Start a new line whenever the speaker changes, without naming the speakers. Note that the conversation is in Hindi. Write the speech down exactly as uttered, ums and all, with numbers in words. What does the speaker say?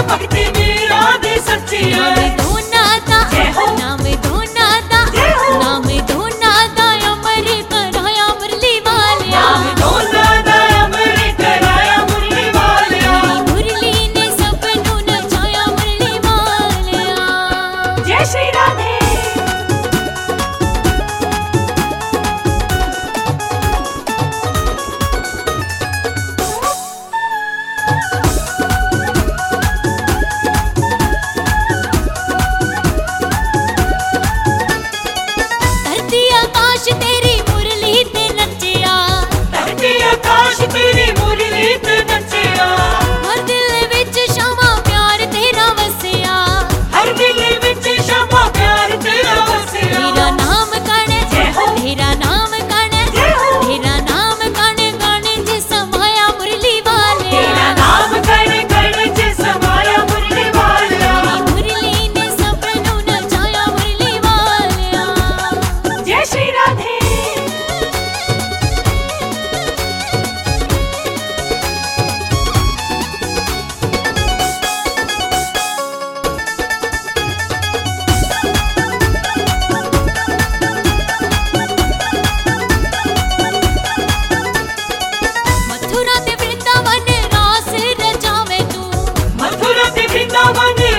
भक्ति मीरा दी सच्ची है।
नाम धोना दा नाम धोना दा नाम धोना दा अमर कराया मुरली वालिया।
नाम धोना दा अमर कराया मुरली वालिया।
मुरली ने सबनू नचाया मुरली वालिया।
जय श्री राधे।
धरती आकाश तेरी मुरली ते नचिया।
धरती आकाश तेरी मुरली ते नचिया।
हर दिल विच शमा प्यार तेरा वसिया।
हर दिल विच शमा प्यार तेरा वसिया।
तेरा नाम कण तेरा नाम कण तेरा नाम कण गाने च समाया मुरली वालिया।
तेरा नाम कण कण च समाया मुरली वालिया।
मुरली ने सबनू नचाया मुरली वालिया।
जय श्री राधे।
मथुरा ते वृंदावन रास रचावे तू।
मथुरा ते वृंदावन